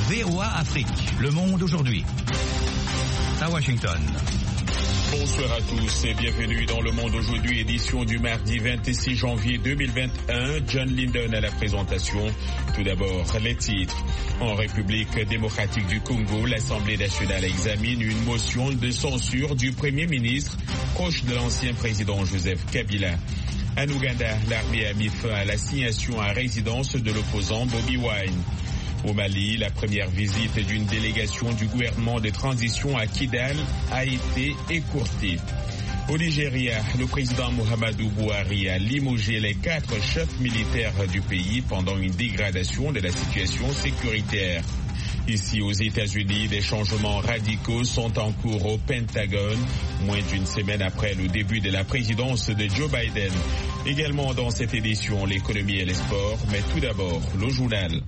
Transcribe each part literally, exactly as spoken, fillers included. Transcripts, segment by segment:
V O A Afrique, Le Monde aujourd'hui. À Washington. Bonsoir à tous et bienvenue dans Le Monde aujourd'hui, édition du mardi vingt-six janvier deux mille vingt et un. John Linden à la présentation. Tout d'abord, les titres. En République démocratique du Congo, l'Assemblée nationale examine une motion de censure du Premier ministre, proche de l'ancien président Joseph Kabila. En Ouganda, l'armée a mis fin à l'assignation à résidence de l'opposant Bobi Wine. Au Mali, la première visite d'une délégation du gouvernement de transition à Kidal a été écourtée. Au Nigeria, le président Muhammadu Buhari a limogé les quatre chefs militaires du pays pendant une dégradation de la situation sécuritaire. Ici aux États-Unis, des changements radicaux sont en cours au Pentagone, moins d'une semaine après le début de la présidence de Joe Biden. Également dans cette édition, l'économie et les sports, mais tout d'abord, le journal.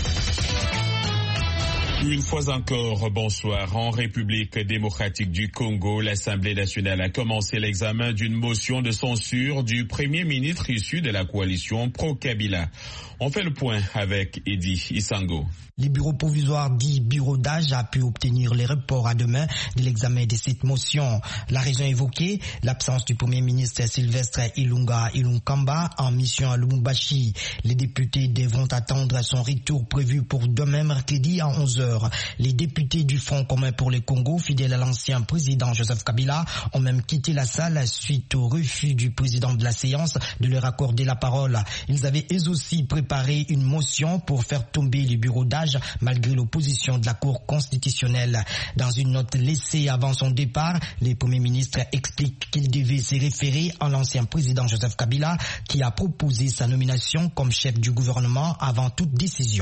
Une fois encore, bonsoir. En République démocratique du Congo, l'Assemblée nationale a commencé l'examen d'une motion de censure du Premier ministre issu de la coalition pro-Kabila. On fait le point avec Eddy Isango. Les bureaux provisoires dits bureaux d'âge a pu obtenir les reports à demain de l'examen de cette motion. La raison évoquée, l'absence du Premier ministre Sylvestre Ilunga Ilunkamba en mission à Lubumbashi. Les députés devront attendre son retour prévu pour demain mercredi à onze heures. Les députés du Front commun pour le Congo, fidèles à l'ancien président Joseph Kabila, ont même quitté la salle suite au refus du président de la séance de leur accorder la parole. Ils avaient eux aussi préparé une motion pour faire tomber les bureaux d'âge malgré l'opposition de la Cour constitutionnelle. Dans une note laissée avant son départ, le Premier ministre explique qu'il devait se référer à l'ancien président Joseph Kabila qui a proposé sa nomination comme chef du gouvernement avant toute décision.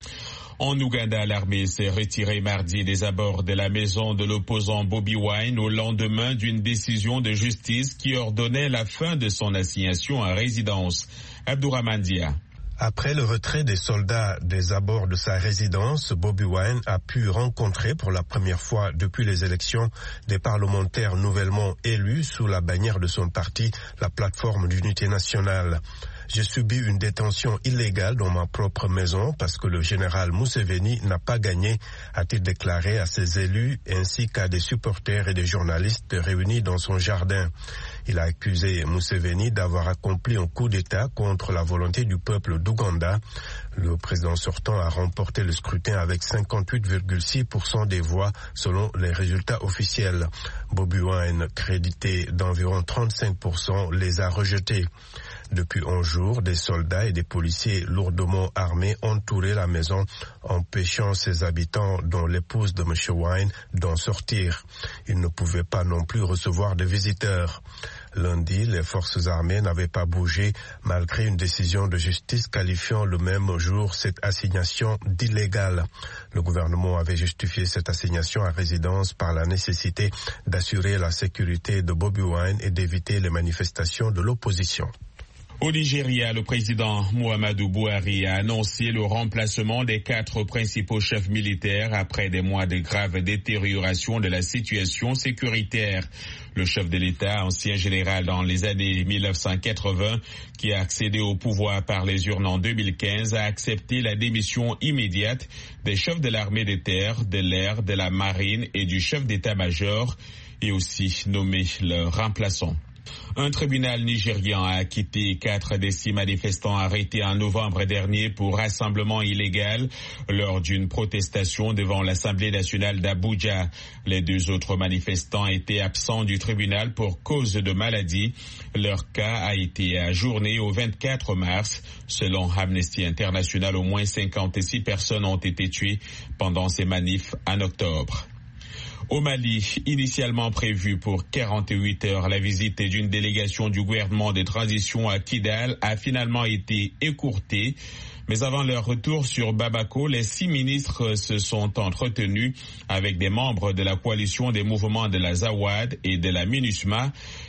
En Ouganda, l'armée s'est retirée mardi des abords de la maison de l'opposant Bobi Wine au lendemain d'une décision de justice qui ordonnait la fin de son assignation à résidence. Abdourahmane Dia. Après le retrait des soldats des abords de sa résidence, Bobi Wine a pu rencontrer pour la première fois depuis les élections des parlementaires nouvellement élus sous la bannière de son parti, la plateforme d'unité nationale. J'ai subi une détention illégale dans ma propre maison parce que le général Museveni n'a pas gagné, a-t-il déclaré à ses élus ainsi qu'à des supporters et des journalistes réunis dans son jardin. Il a accusé Museveni d'avoir accompli un coup d'État contre la volonté du peuple d'Ouganda. Le président sortant a remporté le scrutin avec cinquante-huit virgule six pour cent des voix selon les résultats officiels. Bobi Wine, crédité d'environ trente-cinq pour cent, les a rejetés. Depuis onze jours, des soldats et des policiers lourdement armés entouraient la maison, empêchant ses habitants, dont l'épouse de M. Wine, d'en sortir. Ils ne pouvaient pas non plus recevoir de visiteurs. Lundi, les forces armées n'avaient pas bougé malgré une décision de justice qualifiant le même jour cette assignation d'illégale. Le gouvernement avait justifié cette assignation à résidence par la nécessité d'assurer la sécurité de Bobi Wine et d'éviter les manifestations de l'opposition. Au Nigeria, le président Muhammadu Buhari a annoncé le remplacement des quatre principaux chefs militaires après des mois de grave détérioration de la situation sécuritaire. Le chef de l'État, ancien général dans les années mille neuf cent quatre-vingts, qui a accédé au pouvoir par les urnes en deux mille quinze, a accepté la démission immédiate des chefs de l'armée de terre, de l'air, de la marine et du chef d'état-major, et aussi nommé leur remplaçant. Un tribunal nigérian a acquitté quatre des six manifestants arrêtés en novembre dernier pour rassemblement illégal lors d'une protestation devant l'Assemblée nationale d'Abuja. Les deux autres manifestants étaient absents du tribunal pour cause de maladie. Leur cas a été ajourné au vingt-quatre mars. Selon Amnesty International, au moins cinquante-six personnes ont été tuées pendant ces manifs en octobre. Au Mali, initialement prévue pour quarante-huit heures, la visite d'une délégation du gouvernement de transition à Kidal a finalement été écourtée. Mais avant leur retour sur Bamako, les six ministres se sont entretenus avec des membres de la coalition des mouvements de la Zawad et de la MINUSMA.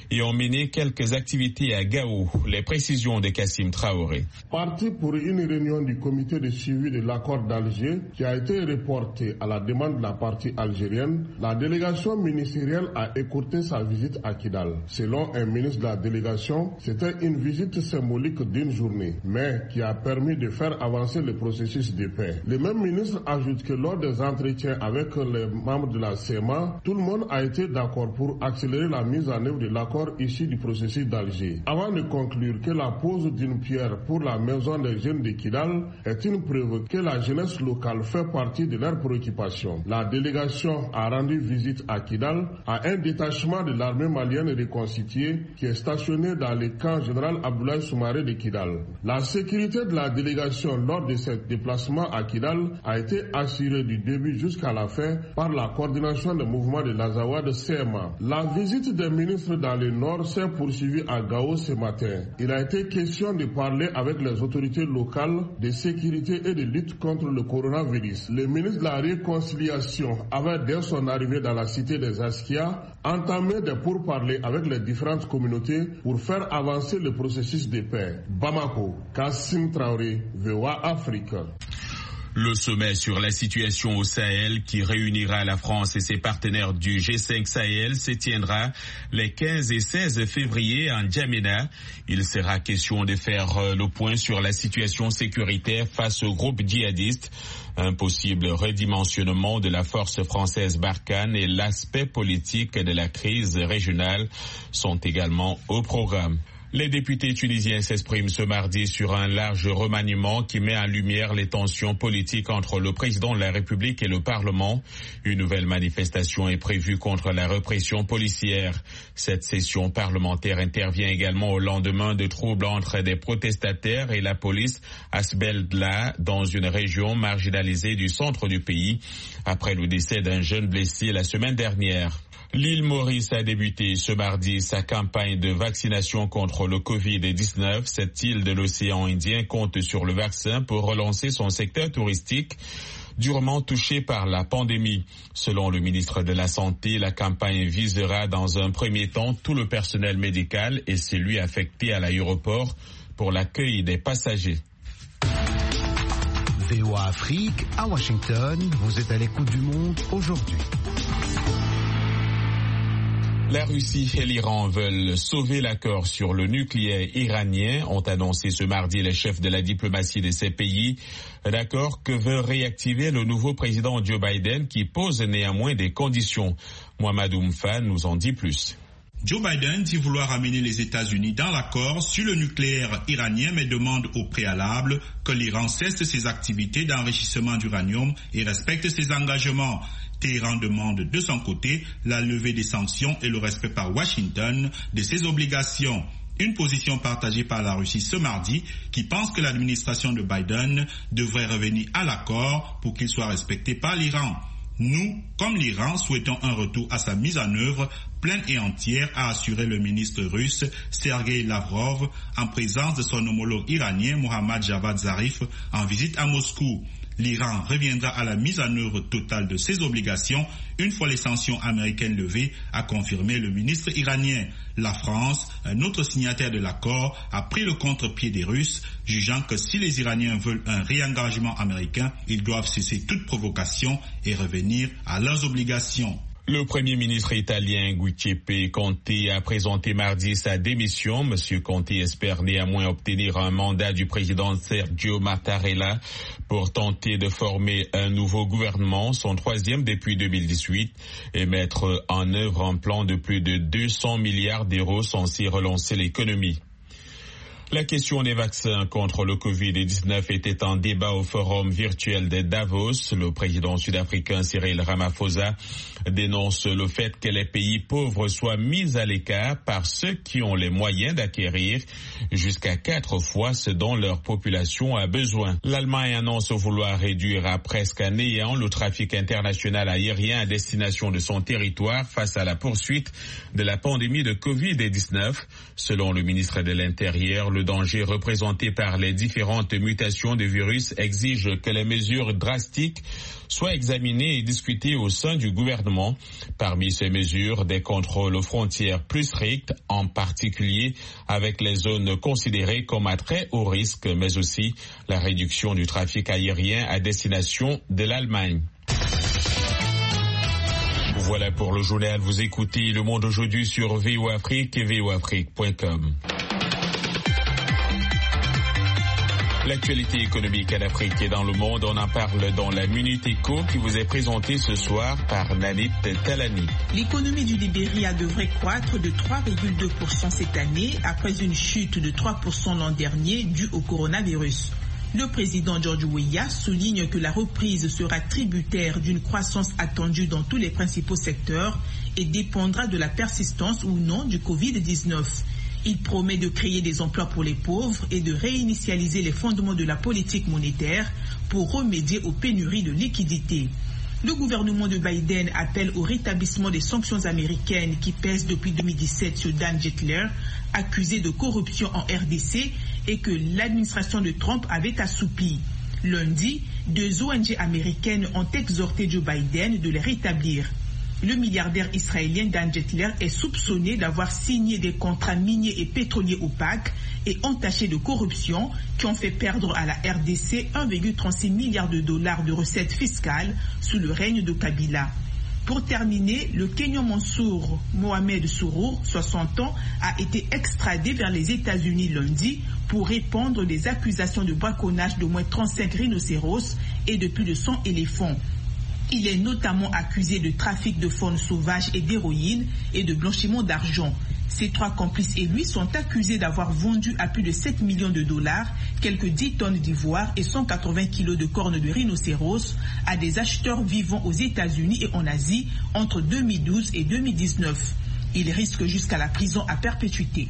et ont mené quelques activités à Gao. Les précisions de Kassim Traoré. Parti pour une réunion du comité de suivi de l'accord d'Alger qui a été reportée à la demande de la partie algérienne, la délégation ministérielle a écourté sa visite à Kidal. Selon un ministre de la délégation, c'était une visite symbolique d'une journée, mais qui a permis de faire avancer le processus de paix. Le même ministre ajoute que lors des entretiens avec les membres de la C E M A, tout le monde a été d'accord pour accélérer la mise en œuvre de l'accord issu du processus d'Alger. Avant de conclure que la pose d'une pierre pour la maison des jeunes de Kidal est une preuve que la jeunesse locale fait partie de leurs préoccupations. La délégation a rendu visite à Kidal à un détachement de l'armée malienne reconstituée qui est stationné dans le camp général Abdoulaye Soumaré de Kidal. La sécurité de la délégation lors de ce déplacement à Kidal a été assurée du début jusqu'à la fin par la coordination des mouvements de l'Azawad C E M A. La visite des ministres dans le nord s'est poursuivie à Gao ce matin. Il a été question de parler avec les autorités locales de sécurité et de lutte contre le coronavirus. Le ministre de la Réconciliation avait dès son arrivée dans la cité des Askia entamé des pourparlers avec les différentes communautés pour faire avancer le processus de paix. Bamako, Kassim Traoré, V O A Afrique. Le sommet sur la situation au Sahel qui réunira la France et ses partenaires du G cinq Sahel se tiendra les quinze et seize février en N'Djamena. Il sera question de faire le point sur la situation sécuritaire face aux groupes djihadistes, un possible redimensionnement de la force française Barkhane et l'aspect politique de la crise régionale sont également au programme. Les députés tunisiens s'expriment ce mardi sur un large remaniement qui met en lumière les tensions politiques entre le président de la République et le Parlement. Une nouvelle manifestation est prévue contre la répression policière. Cette session parlementaire intervient également au lendemain de troubles entre des protestataires et la police à Sbeldla, dans une région marginalisée du centre du pays, après le décès d'un jeune blessé la semaine dernière. L'île Maurice a débuté ce mardi sa campagne de vaccination contre le covid dix-neuf. Cette île de l'océan Indien compte sur le vaccin pour relancer son secteur touristique durement touché par la pandémie. Selon le ministre de la Santé, la campagne visera dans un premier temps tout le personnel médical et celui affecté à l'aéroport pour l'accueil des passagers. V O A Afrique, à Washington, vous êtes à l'écoute du monde aujourd'hui. La Russie et l'Iran veulent sauver l'accord sur le nucléaire iranien, ont annoncé ce mardi les chefs de la diplomatie de ces pays. L'accord que veut réactiver le nouveau président Joe Biden qui pose néanmoins des conditions. Mohamed Oumfa nous en dit plus. Joe Biden dit vouloir amener les États-Unis dans l'accord sur le nucléaire iranien, mais demande au préalable que l'Iran cesse ses activités d'enrichissement d'uranium et respecte ses engagements. Téhéran demande de son côté la levée des sanctions et le respect par Washington de ses obligations. Une position partagée par la Russie ce mardi qui pense que l'administration de Biden devrait revenir à l'accord pour qu'il soit respecté par l'Iran. Nous, comme l'Iran, souhaitons un retour à sa mise en œuvre pleine et entière, a assuré le ministre russe Sergei Lavrov en présence de son homologue iranien Mohammad Javad Zarif en visite à Moscou. L'Iran reviendra à la mise en œuvre totale de ses obligations une fois les sanctions américaines levées, a confirmé le ministre iranien. La France, un autre signataire de l'accord, a pris le contre-pied des Russes, jugeant que si les Iraniens veulent un réengagement américain, ils doivent cesser toute provocation et revenir à leurs obligations. Le Premier ministre italien Giuseppe Conte a présenté mardi sa démission. Monsieur Conte espère néanmoins obtenir un mandat du président Sergio Mattarella pour tenter de former un nouveau gouvernement, son troisième depuis deux mille dix-huit, et mettre en œuvre un plan de plus de deux cents milliards d'euros censé relancer l'économie. La question des vaccins contre le covid dix-neuf était en débat au forum virtuel de Davos. Le président sud-africain Cyril Ramaphosa dénonce le fait que les pays pauvres soient mis à l'écart par ceux qui ont les moyens d'acquérir jusqu'à quatre fois ce dont leur population a besoin. L'Allemagne annonce vouloir réduire à presque à néant le trafic international aérien à destination de son territoire face à la poursuite de la pandémie de covid dix-neuf. Selon le ministre de l'Intérieur, le danger représenté par les différentes mutations du virus exige que les mesures drastiques soient examinées et discutées au sein du gouvernement. Parmi ces mesures, des contrôles aux frontières plus stricts, en particulier avec les zones considérées comme à très haut risque, mais aussi la réduction du trafic aérien à destination de l'Allemagne. Voilà pour le journal. Vous écoutez Le Monde aujourd'hui sur V O Afrique et v o afrique point com. L'actualité économique en Afrique et dans le monde, on en parle dans la Minute Éco qui vous est présentée ce soir par Nanit Talani. L'économie du Libéria devrait croître de trois virgule deux pour cent cette année après une chute de trois pour cent l'an dernier due au coronavirus. Le président George Weah souligne que la reprise sera tributaire d'une croissance attendue dans tous les principaux secteurs et dépendra de la persistance ou non du covid dix-neuf. Il promet de créer des emplois pour les pauvres et de réinitialiser les fondements de la politique monétaire pour remédier aux pénuries de liquidités. Le gouvernement de Biden appelle au rétablissement des sanctions américaines qui pèsent depuis deux mille dix-sept sur Dan Jettler, accusé de corruption en R D C et que l'administration de Trump avait assoupi. Lundi, deux O N G américaines ont exhorté Joe Biden de les rétablir. Le milliardaire israélien Dan Jettler est soupçonné d'avoir signé des contrats miniers et pétroliers opaques et entachés de corruption qui ont fait perdre à la R D C un virgule trente-six milliard de dollars de recettes fiscales sous le règne de Kabila. Pour terminer, le Kenyan Mansour Mohamed Sourour, soixante ans, a été extradé vers les États-Unis lundi pour répondre des accusations de braconnage d'au moins trente-cinq rhinocéros et de plus de cent éléphants. Il est notamment accusé de trafic de faune sauvage et d'héroïne et de blanchiment d'argent. Ses trois complices et lui sont accusés d'avoir vendu à plus de sept millions de dollars, quelques dix tonnes d'ivoire et cent quatre-vingts kilos de cornes de rhinocéros à des acheteurs vivant aux États-Unis et en Asie entre deux mille douze et deux mille dix-neuf. Il risque jusqu'à la prison à perpétuité.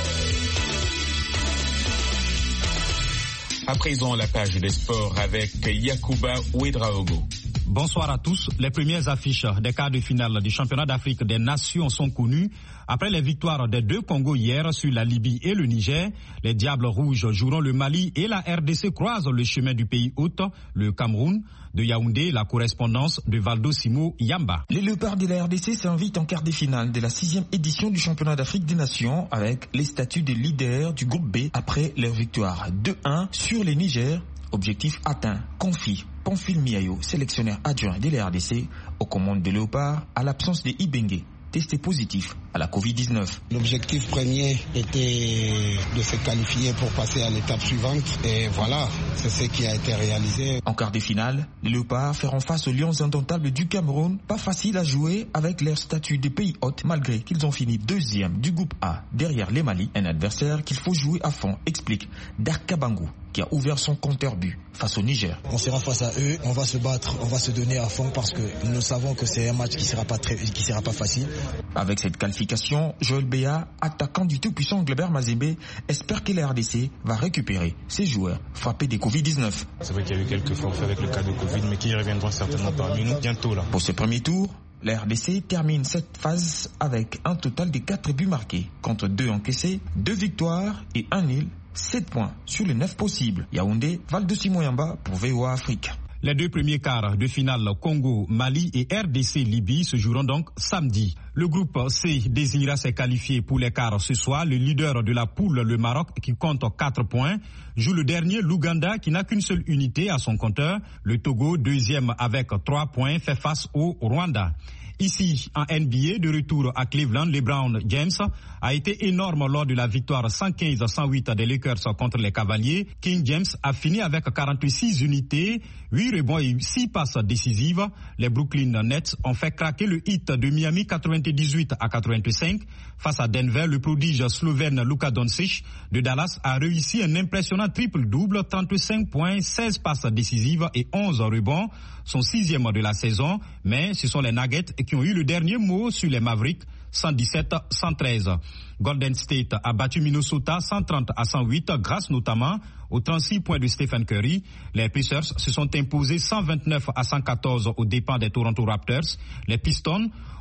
À présent, la page des sports avec Yacouba Ouedraogo. Bonsoir à tous. Les premières affiches des quarts de finale du championnat d'Afrique des Nations sont connues. Après les victoires des deux Congos hier sur la Libye et le Niger, les Diables Rouges joueront le Mali et la R D C croisent le chemin du pays hôte, le Cameroun. De Yaoundé, la correspondance de Valdo Simo Yamba. Les Léopards de la R D C s'invitent en quart de finale de la sixième édition du championnat d'Afrique des Nations avec les statuts de leader du groupe B après leur victoire deux un sur les Niger. Objectif atteint, confie Pamphile Miayo, sélectionneur adjoint de la R D C, aux commandes de Léopard, à l'absence de Ibengue, testé positif à la covid dix-neuf. L'objectif premier était de se qualifier pour passer à l'étape suivante et voilà, c'est ce qui a été réalisé. En quart de finale, les Léopards feront face aux Lions indomptables du Cameroun. Pas facile à jouer avec leur statut de pays hôte malgré qu'ils ont fini deuxième du groupe A derrière les Mali, un adversaire qu'il faut jouer à fond, explique Darkabangou, qui a ouvert son compteur but face au Niger. On sera face à eux, on va se battre, on va se donner à fond parce que nous savons que c'est un match qui sera pas très, qui sera pas facile. Avec cette qualification, Joël Béa, attaquant du tout-puissant Glebert Mazembe, espère que la R D C va récupérer ses joueurs frappés des covid dix-neuf. C'est vrai qu'il y a eu quelques forfaits avec le cas de Covid, mais qui reviendront certainement parmi nous bientôt là. Pour ce premier tour, la R D C termine cette phase avec un total de quatre buts marqués, contre deux encaissés, deux victoires et un nul. sept points sur les neuf possibles. Yaoundé, Valdo Simoyamba pour V O A Afrique. Les deux premiers quarts de finale Congo, Mali et R D C Libye se joueront donc samedi. Le groupe C désirera se qualifier pour les quarts ce soir. Le leader de la poule, le Maroc, qui compte quatre points, joue le dernier, l'Ouganda, qui n'a qu'une seule unité à son compteur. Le Togo, deuxième avec trois points, fait face au Rwanda. Ici, en N B A, de retour à Cleveland, LeBron James a été énorme lors de la victoire cent quinze à cent huit des Lakers contre les Cavaliers. King James a fini avec quarante-six unités, huit rebonds et six passes décisives. Les Brooklyn Nets ont fait craquer le Heat de Miami quatre-vingt-dix-huit à quatre-vingt-cinq. Face à Denver, le prodige slovène Luka Doncic de Dallas a réussi un impressionnant triple-double, trente-cinq points, seize passes décisives et onze rebonds, son sixième de la saison. Mais ce sont les Nuggets qui ont eu le dernier mot sur les Mavericks, cent dix-sept à cent treize. Golden State a battu Minnesota cent trente à cent huit grâce notamment aux trente-six points de Stephen Curry. Les Pacers se sont imposés cent vingt-neuf à cent quatorze aux dépens des Toronto Raptors. Les Pistons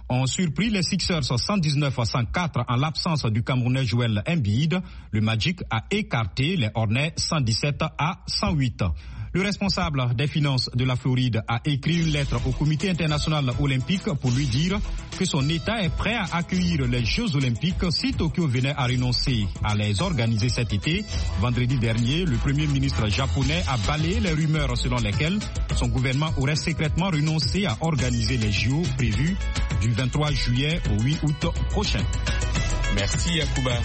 ont surpris les Sixers cent dix-neuf à cent quatre en l'absence du Camerounais Joel Embiid. Le Magic a écarté les Hornets cent dix-sept à cent huit. Le responsable des finances de la Floride a écrit une lettre au Comité international olympique pour lui dire que son État est prêt à accueillir les Jeux olympiques si Tokyo venait à renoncer à les organiser cet été. Vendredi dernier, le Premier ministre japonais a balayé les rumeurs selon lesquelles son gouvernement aurait secrètement renoncé à organiser les J O prévus du vingt-trois juillet au huit août prochain. Merci Yacouba.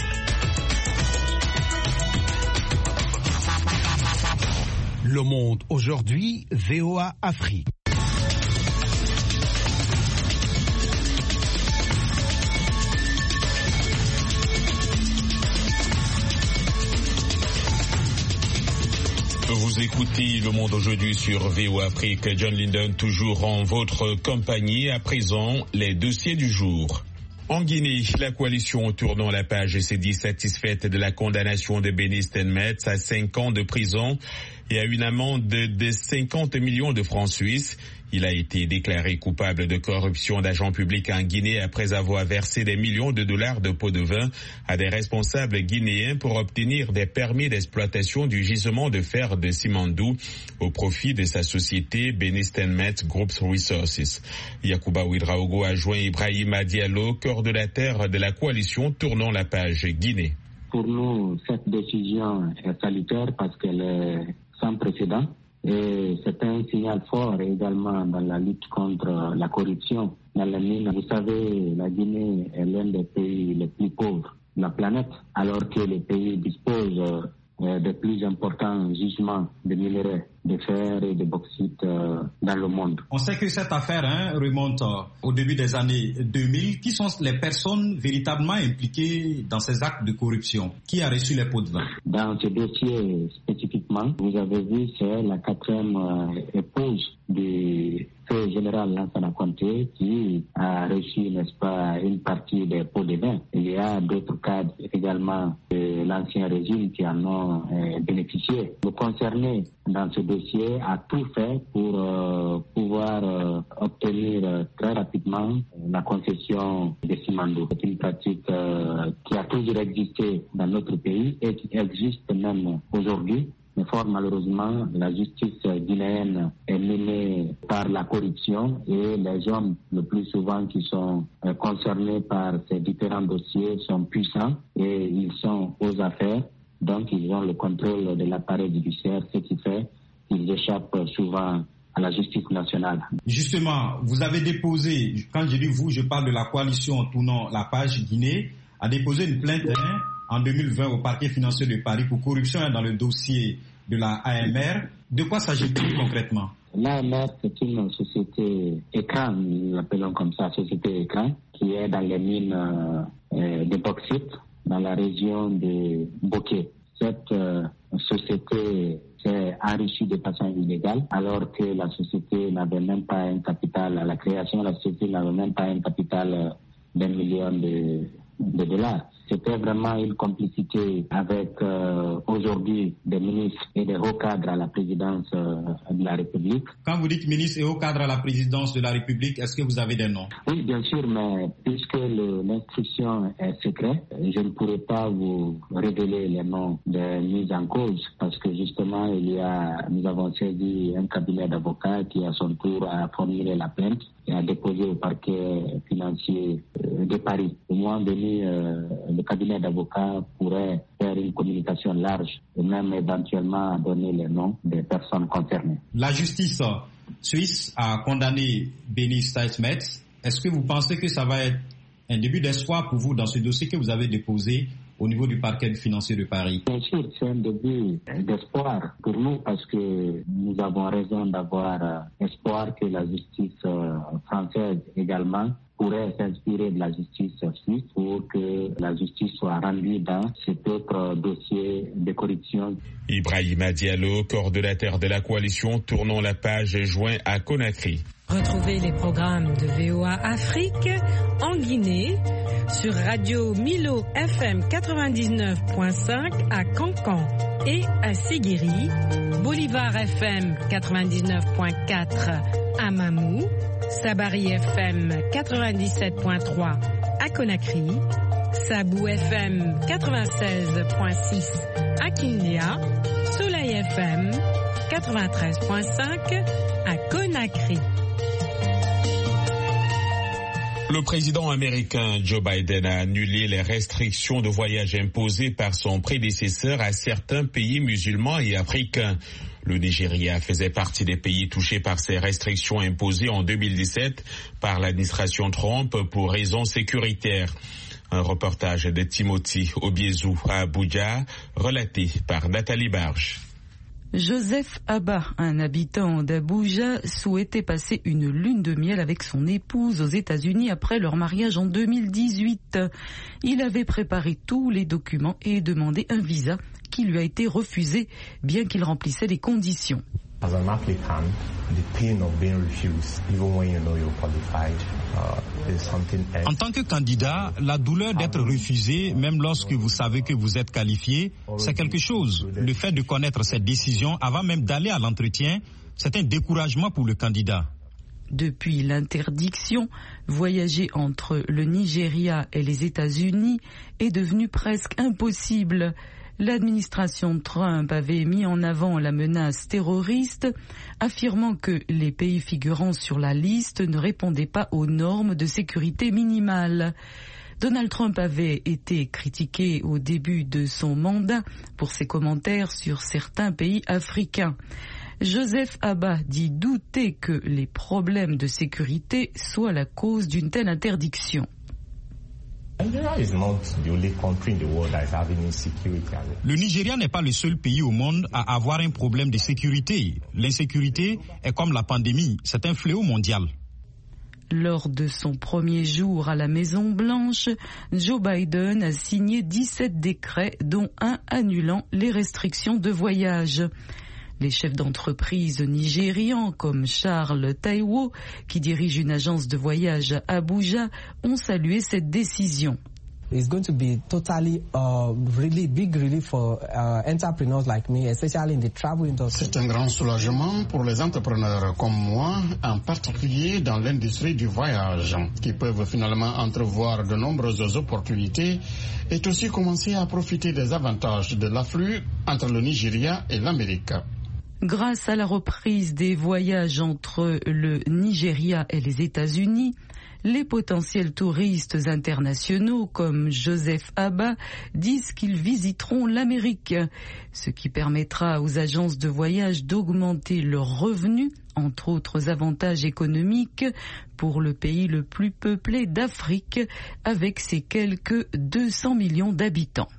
Le Monde aujourd'hui, V O A Afrique. Vous écoutez Le Monde aujourd'hui sur V O A Afrique. John Linden toujours en votre compagnie. À présent, les dossiers du jour. En Guinée, la coalition tournant la page s'est dit satisfaite de la condamnation de Benny Steinmetz à cinq ans de prison et à une amende de cinquante millions de francs suisses. Il a été déclaré coupable de corruption d'agents publics en Guinée après avoir versé des millions de dollars de pots de vin à des responsables guinéens pour obtenir des permis d'exploitation du gisement de fer de Simandou au profit de sa société Benny Steinmetz Group Resources. Yacouba Ouedraogo a joint Ibrahima Diallo, coordonnateur de la coalition Tournons la page Guinée. Pour nous, cette décision est salutaire parce qu'elle est sans précédent. Et c'est un signal fort également dans la lutte contre la corruption dans les mines. Vous savez, la Guinée est l'un des pays les plus pauvres de la planète, alors que le pays dispose euh, des plus importants gisements de minerais, de fer et de bauxite euh, dans le monde. On sait que cette affaire hein, remonte euh, au début des années deux mille. Qui sont les personnes véritablement impliquées dans ces actes de corruption? Qui a reçu les pots de vin? Dans ce dossier spécifiquement, vous avez vu, c'est la quatrième euh, épouse du feu général Lansana Conté qui a reçu, n'est-ce pas, une partie des pots de vin. Il y a d'autres cadres également de l'ancien régime qui en ont euh, bénéficié. Le concerné dans ce dossier a tout fait pour euh, pouvoir euh, obtenir euh, très rapidement euh, la concession de Simandou. C'est une pratique euh, qui a toujours existé dans notre pays et qui existe même aujourd'hui. Mais fort malheureusement, la justice guinéenne est menée par la corruption et les hommes, le plus souvent qui sont euh, concernés par ces différents dossiers, sont puissants et ils sont aux affaires. Donc, ils ont le contrôle de l'appareil judiciaire, ce qui fait qu'ils échappent souvent à la justice nationale. Justement, vous avez déposé, quand je dis vous, je parle de la coalition Tournons la page Guinée, a déposé une plainte hein, en deux mille vingt au parquet financier de Paris pour corruption hein, dans le dossier de la A M R. De quoi s'agit-il concrètement? L'A M R, c'est une société écran, nous l'appelons comme ça, société écran, qui est dans les mines euh, de bauxite, dans la région de Bokeh. Cette euh, société s'est enrichie de façon illégale, alors que la société n'avait même pas un capital, à la création de la société n'avait même pas un capital euh, d'un million de, de dollars. C'était vraiment une complicité avec euh, aujourd'hui des ministres et des hauts cadres à la présidence euh, de la République. Quand vous dites ministres et hauts cadres à la présidence de la République, est-ce que vous avez des noms? Oui, bien sûr, mais puisque le, l'instruction est secrète, je ne pourrais pas vous révéler les noms des mises en cause parce que justement, il y a, nous avons saisi un cabinet d'avocats qui à son tour a formulé la plainte et a déposé au parquet financier euh, de Paris. Au moment donné, euh, le cabinet d'avocats pourrait faire une communication large et même éventuellement donner les noms des personnes concernées. La justice suisse a condamné Benny Steinmetz. Est-ce que vous pensez que ça va être un début d'espoir pour vous dans ce dossier que vous avez déposé au niveau du parquet financier de Paris? Bien sûr, c'est un début d'espoir pour nous parce que nous avons raison d'avoir espoir que la justice française également pourrait s'inspirer de la justice suisse pour que la justice soit rendue dans cet autre dossier de corruption. Ibrahima Diallo, coordonnateur de la coalition Tournons la page, joint à Conakry. Retrouvez les programmes de V O A Afrique en Guinée sur Radio Milo F M quatre-vingt-dix-neuf point cinq à Cancan et à Séguéri, Bolivar F M quatre-vingt-dix-neuf point quatre à Mamou, Sabari F M quatre-vingt-dix-sept point trois à Conakry, Sabou F M quatre-vingt-seize point six à Kindia, Soleil F M quatre-vingt-treize point cinq à Conakry. Le président américain Joe Biden a annulé les restrictions de voyage imposées par son prédécesseur à certains pays musulmans et africains. Le Nigeria faisait partie des pays touchés par ces restrictions imposées en deux mille dix-sept par l'administration Trump pour raisons sécuritaires. Un reportage de Timothy Obiezu à Abuja, relaté par Nathalie Barge. Joseph Abba, un habitant d'Abuja, souhaitait passer une lune de miel avec son épouse aux États-Unis après leur mariage en deux mille dix-huit. Il avait préparé tous les documents et demandé un visa qui lui a été refusé, bien qu'il remplissait les conditions. As an applicant, the pain of being refused, even when you know you're qualified, uh, is something else. En tant que candidat, la douleur d'être refusé, même lorsque vous savez que vous êtes qualifié, c'est quelque chose. Le fait de connaître cette décision avant même d'aller à l'entretien, c'est un découragement pour le candidat. Depuis l'interdiction, voyager entre le Nigeria et les États-Unis est devenu presque impossible. L'administration Trump avait mis en avant la menace terroriste, affirmant que les pays figurant sur la liste ne répondaient pas aux normes de sécurité minimales. Donald Trump avait été critiqué au début de son mandat pour ses commentaires sur certains pays africains. Joseph Abba dit douter que les problèmes de sécurité soient la cause d'une telle interdiction. Le Nigeria n'est pas le seul pays au monde à avoir un problème de sécurité. L'insécurité est comme la pandémie, c'est un fléau mondial. Lors de son premier jour à la Maison-Blanche, Joe Biden a signé dix-sept décrets, dont un annulant les restrictions de voyage. Les chefs d'entreprise nigérians comme Charles Taiwo, qui dirige une agence de voyage à Abuja, ont salué cette décision. It's going to be totally uh, really big relief for uh, entrepreneurs like me, especially in the travel industry. C'est un grand soulagement pour les entrepreneurs comme moi, en particulier dans l'industrie du voyage, qui peuvent finalement entrevoir de nombreuses opportunités et aussi commencer à profiter des avantages de l'afflux entre le Nigeria et l'Amérique. Grâce à la reprise des voyages entre le Nigeria et les États-Unis, les potentiels touristes internationaux comme Joseph Abba disent qu'ils visiteront l'Amérique, ce qui permettra aux agences de voyage d'augmenter leurs revenus, entre autres avantages économiques, pour le pays le plus peuplé d'Afrique, avec ses quelques deux cents millions d'habitants.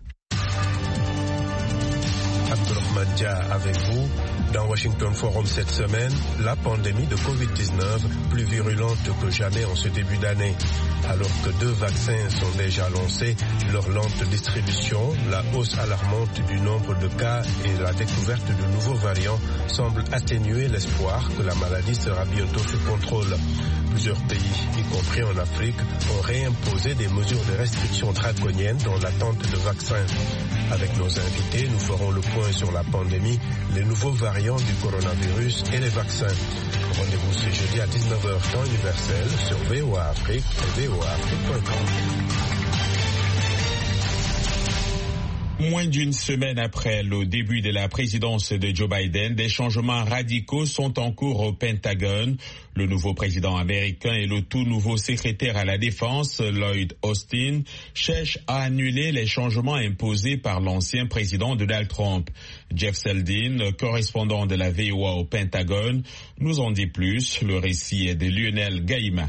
Abdourahmane Dia avec vous. Dans Washington Forum cette semaine, la pandémie de covid dix-neuf plus virulente que jamais en ce début d'année. Alors que deux vaccins sont déjà lancés, leur lente distribution, la hausse alarmante du nombre de cas et la découverte de nouveaux variants semblent atténuer l'espoir que la maladie sera bientôt sous contrôle. Plusieurs pays, y compris en Afrique, ont réimposé des mesures de restriction draconiennes dans l'attente de vaccins. Avec nos invités, nous ferons le point sur la pandémie, les nouveaux variants du coronavirus et les vaccins. Rendez-vous ce jeudi à dix-neuf heures temps universel sur V O A Afrique et V O A Afrique point com. Moins d'une semaine après le début de la présidence de Joe Biden, des changements radicaux sont en cours au Pentagone. Le nouveau président américain et le tout nouveau secrétaire à la Défense, Lloyd Austin, cherchent à annuler les changements imposés par l'ancien président Donald Trump. Jeff Seldin, correspondant de la V O A au Pentagone, nous en dit plus. Le récit est de Lionel Gaïma.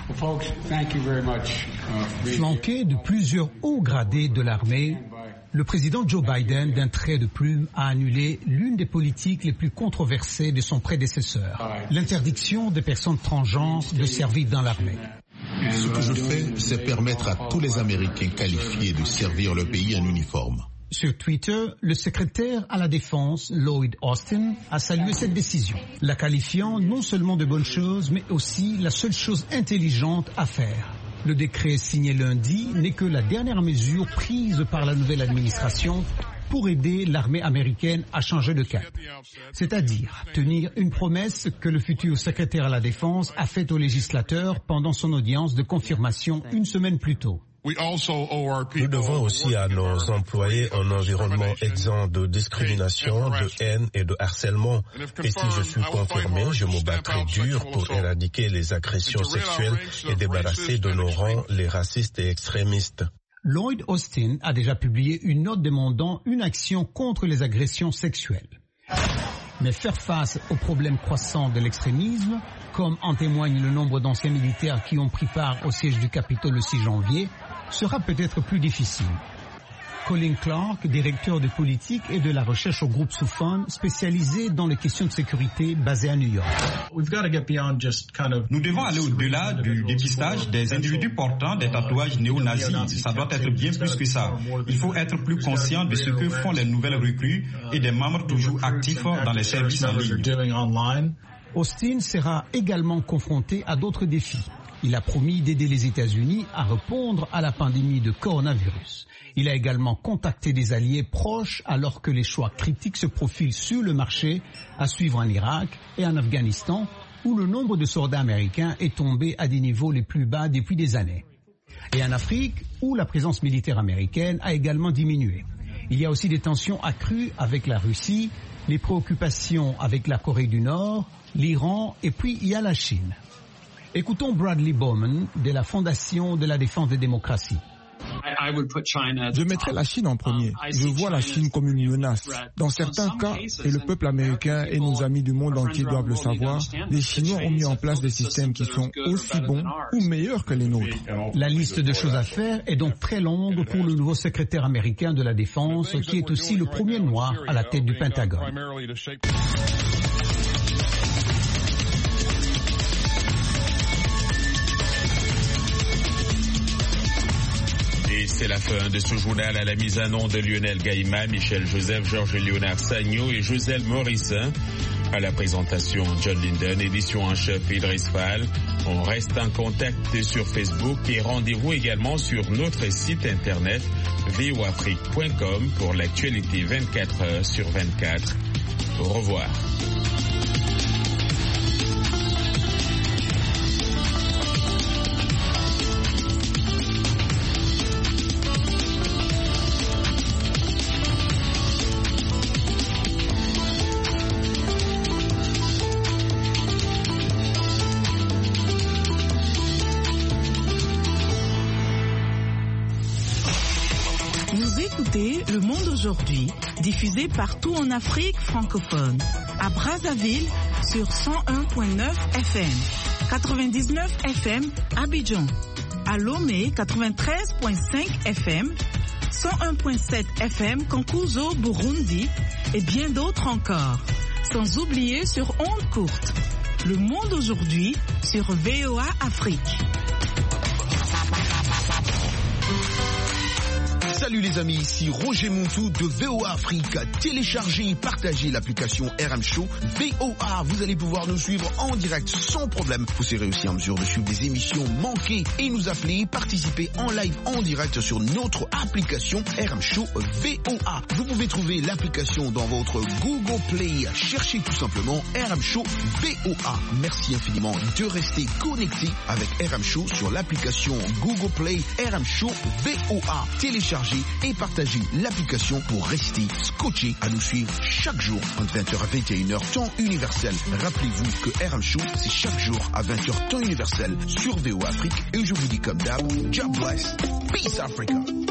Flanqué de plusieurs hauts gradés de l'armée, le président Joe Biden, d'un trait de plume, a annulé l'une des politiques les plus controversées de son prédécesseur, l'interdiction des personnes transgenres de servir dans l'armée. Ce que je fais, c'est permettre à tous les Américains qualifiés de servir le pays en uniforme. Sur Twitter, le secrétaire à la Défense, Lloyd Austin, a salué cette décision, la qualifiant non seulement de bonne chose, mais aussi la seule chose intelligente à faire. Le décret signé lundi n'est que la dernière mesure prise par la nouvelle administration pour aider l'armée américaine à changer de cap. C'est-à-dire tenir une promesse que le futur secrétaire à la Défense a faite aux législateurs pendant son audience de confirmation une semaine plus tôt. Nous devons aussi à nos employés un environnement exempt de discrimination, de haine et de harcèlement. Et si je suis confirmé, je me battrai dur pour éradiquer les agressions sexuelles et débarrasser de nos rangs les racistes et extrémistes. Lloyd Austin a déjà publié une note demandant une action contre les agressions sexuelles. Mais faire face aux problèmes croissants de l'extrémisme, comme en témoigne le nombre d'anciens militaires qui ont pris part au siège du Capitole le six janvier, sera peut-être plus difficile. Colin Clark, directeur de politique et de la recherche au groupe Soufan, spécialisé dans les questions de sécurité basé à New York. Nous devons aller au-delà du dépistage des individus portant des tatouages néo-nazis. Ça doit être bien plus que ça. Il faut être plus conscient de ce que font les nouvelles recrues et des membres toujours actifs dans les services en ligne. Austin sera également confronté à d'autres défis. Il a promis d'aider les États-Unis à répondre à la pandémie de coronavirus. Il a également contacté des alliés proches alors que les choix critiques se profilent sur le marché à suivre en Irak et en Afghanistan où le nombre de soldats américains est tombé à des niveaux les plus bas depuis des années. Et en Afrique où la présence militaire américaine a également diminué. Il y a aussi des tensions accrues avec la Russie, les préoccupations avec la Corée du Nord, l'Iran et puis il y a la Chine. Écoutons Bradley Bowman de la Fondation de la défense des démocraties. Je mettrai la Chine en premier. Je vois la Chine comme une menace. Dans certains cas, et le peuple américain et nos amis du monde entier doivent le savoir, les Chinois ont mis en place des systèmes qui sont aussi bons ou meilleurs que les nôtres. La liste de choses à faire est donc très longue pour le nouveau secrétaire américain de la Défense, qui est aussi le premier noir à la tête du Pentagone. Et c'est la fin de ce journal à la mise en onde de Lionel Gaïma, Michel Joseph, Georges Léonard Sagno et Joselle Morissin. À la présentation, John Linden, édition en chef Idriss Fall. On reste en contact sur Facebook et rendez-vous également sur notre site internet v o afrique point com pour l'actualité vingt-quatre heures sur vingt-quatre. Au revoir. Le Monde aujourd'hui, diffusé partout en Afrique francophone. À Brazzaville sur cent un virgule neuf F M, quatre-vingt-dix-neuf F M Abidjan. À Lomé, quatre-vingt-treize virgule cinq F M, cent un virgule sept F M Cankuzo, Burundi et bien d'autres encore. Sans oublier sur ondes courtes. Le Monde aujourd'hui sur V O A Afrique. Salut les amis, ici Roger Montou de V O A Afrique. Téléchargez et partagez l'application R M Show V O A. Vous allez pouvoir nous suivre en direct sans problème. Vous serez aussi en mesure de suivre des émissions manquées et nous appeler, participer en live en direct sur notre application R M Show V O A. Vous pouvez trouver l'application dans votre Google Play. Cherchez tout simplement R M Show V O A. Merci infiniment de rester connecté avec R M Show sur l'application Google Play R M Show V O A. Téléchargez et partagez l'application pour rester scotché à nous suivre chaque jour entre vingt heures à vingt et une heures temps universel. Rappelez-vous que R M Show c'est chaque jour à vingt heures temps universel sur V O A Afrique et je vous dis comme d'hab, God bless, peace Africa.